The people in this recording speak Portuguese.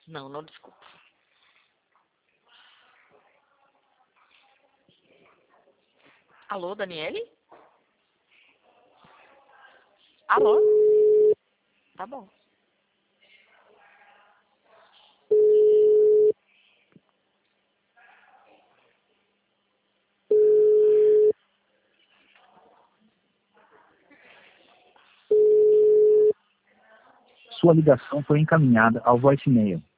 Não, não desculpa. Alô, Daniele? Alô? Tá bom. Sua ligação foi encaminhada ao voicemail.